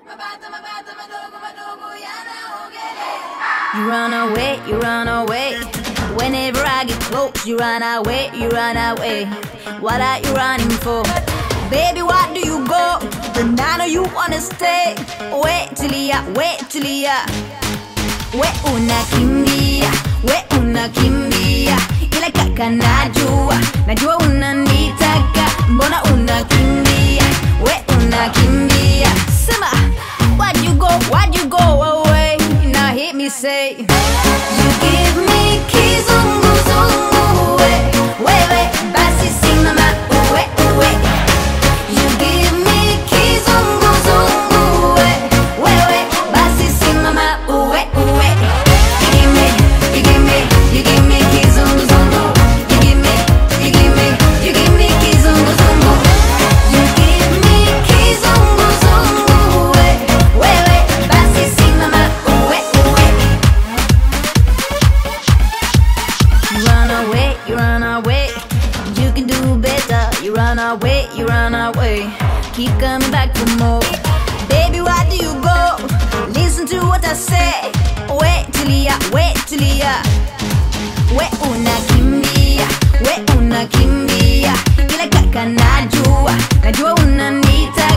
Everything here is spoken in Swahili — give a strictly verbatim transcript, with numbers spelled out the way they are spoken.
You run away, you run away. Whenever I get close, you run away, you run away. What are you running for? Baby, why do you go? Then I know you wanna stay. Wait till ya, wait till ya. We unakimbia, we unakimbia. Ila kaka najua, najua unanitaka. Mbona unakimbia, we unakimbia. Sema, why'd you go, why'd you go away? Now hit me say, you give me kizunguzungu. We, wewe, basi simama, uwe, uwe. You give me kizunguzungu. We, wewe, basi simama, uwe, uwe. You give me, you give me, you give me kizunguzungu. You give me, you give me, you give me kizunguzungu. You give me kizunguzungu. We, wewe, basi simama, uwe, uwe. You run away, you run away. You can do better. You run away, you run away. Keep coming back for more. Baby, why do you go? Listen to what I say. Wait till ya, wait till ya. We unakimbia, we unakimbia. Ila kaka najua, najua unanita.